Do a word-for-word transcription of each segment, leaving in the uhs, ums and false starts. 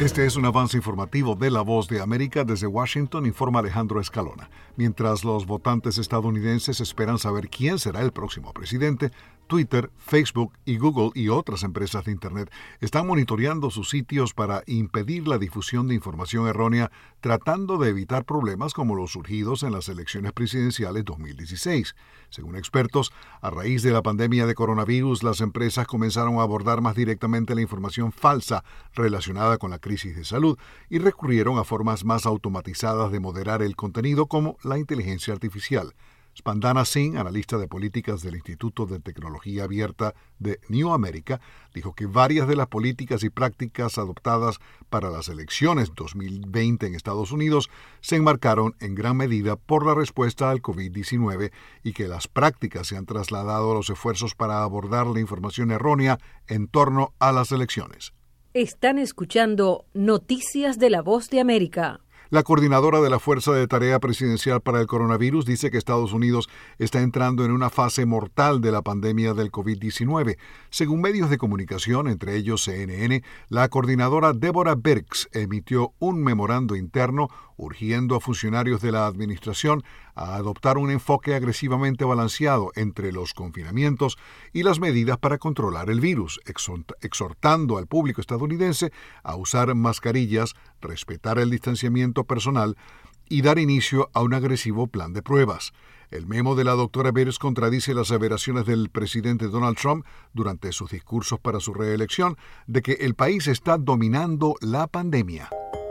Este es un avance informativo de La Voz de América. Desde Washington informa Alejandro Escalona. Mientras los votantes estadounidenses esperan saber quién será el próximo presidente, Twitter, Facebook y Google y otras empresas de Internet están monitoreando sus sitios para impedir la difusión de información errónea, tratando de evitar problemas como los surgidos en las elecciones presidenciales dos mil dieciséis. Según expertos, a raíz de la pandemia de coronavirus, las empresas comenzaron a abordar más directamente la información falsa relacionada con la crisis de salud y recurrieron a formas más automatizadas de moderar el contenido, como la inteligencia artificial. Spandana Singh, analista de políticas del Instituto de Tecnología Abierta de New America, dijo que varias de las políticas y prácticas adoptadas para las elecciones dos mil veinte en Estados Unidos se enmarcaron en gran medida por la respuesta al covid diecinueve y que las prácticas se han trasladado a los esfuerzos para abordar la información errónea en torno a las elecciones. Están escuchando Noticias de La Voz de América. La coordinadora de la Fuerza de Tarea Presidencial para el Coronavirus dice que Estados Unidos está entrando en una fase mortal de la pandemia del covid diecinueve. Según medios de comunicación, entre ellos C N N, la coordinadora Deborah Birx emitió un memorando interno urgiendo a funcionarios de la administración a adoptar un enfoque agresivamente balanceado entre los confinamientos y las medidas para controlar el virus, exhortando al público estadounidense a usar mascarillas, respetar el distanciamiento personal y dar inicio a un agresivo plan de pruebas. El memo de la doctora Birx contradice las aseveraciones del presidente Donald Trump durante sus discursos para su reelección de que el país está dominando la pandemia.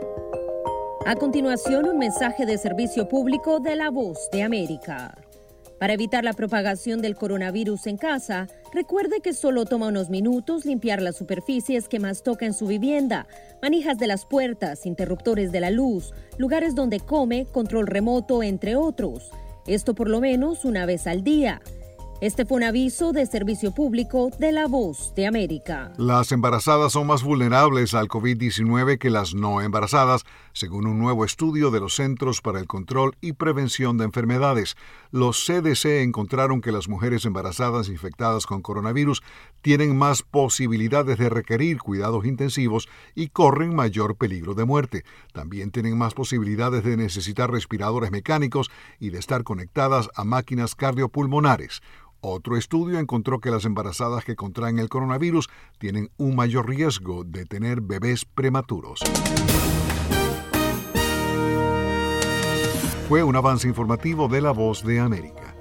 A continuación, un mensaje de servicio público de La Voz de América. Para evitar la propagación del coronavirus en casa, recuerde que solo toma unos minutos limpiar las superficies que más toca en su vivienda, manijas de las puertas, interruptores de la luz, lugares donde come, control remoto, entre otros. Esto por lo menos una vez al día. Este fue un aviso de servicio público de La Voz de América. Las embarazadas son más vulnerables al covid diecinueve que las no embarazadas, según un nuevo estudio de los Centros para el Control y Prevención de Enfermedades. Los C D C encontraron que las mujeres embarazadas infectadas con coronavirus tienen más posibilidades de requerir cuidados intensivos y corren mayor peligro de muerte. También tienen más posibilidades de necesitar respiradores mecánicos y de estar conectadas a máquinas cardiopulmonares. Otro estudio encontró que las embarazadas que contraen el coronavirus tienen un mayor riesgo de tener bebés prematuros. Fue un avance informativo de La Voz de América.